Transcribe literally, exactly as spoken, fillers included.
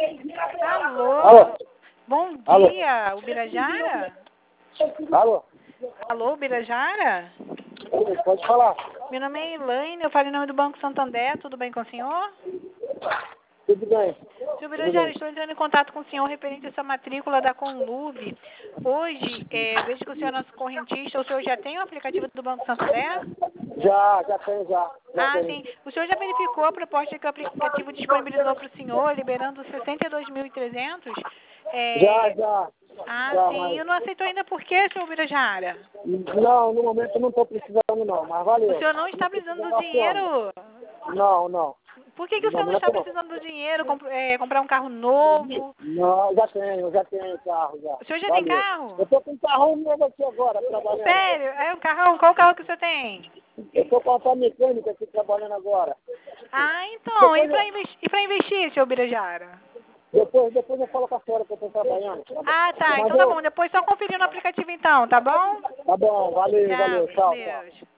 Alô? Alô? Bom Alô? dia, Ubirajara? Alô? Alô, Ubirajara? Oi, pode falar. Meu nome é Elaine, eu falo em nome do Banco Santander, tudo bem com o senhor? Tudo bem. Senhor Ubirajara, estou entrando em contato com o senhor referente a essa matrícula da Conluve. Hoje, é, vejo que o senhor é nosso correntista, o senhor já tem o aplicativo do Banco Santander? Já, já tem, já. já Ah, tem. sim. O senhor já verificou a proposta que o aplicativo disponibilizou para o senhor, liberando sessenta e dois mil e trezentos? É... Já, já. Ah, já, sim. mas... Eu não aceitou ainda por quê, senhor Ubirajara? Não, no momento eu não estou precisando não, mas valeu. O senhor não está Não precisando precisa do da forma. dinheiro? Não, não. Por que, que o No senhor não momento está não. precisando do dinheiro? Comp é, comprar um carro novo? Não, já tenho, já tenho carro, já. O senhor já tem Valeu. carro? Eu tô com um carro novo aqui agora, trabalhando. Sério? É um carrão? Qual carro que o senhor tem? Eu tô com a mecânica aqui trabalhando agora. Ah, então. E Depois para eu, investi e para investir, senhor Ubirajara? depois, depois eu falo com a senhora que eu tô trabalhando. Ah, tá. Mas Então tá eu, bom. Depois só conferir no aplicativo então, tá bom? tá bom, valeu, Tchau, valeu, com tchau, tchau. Deus.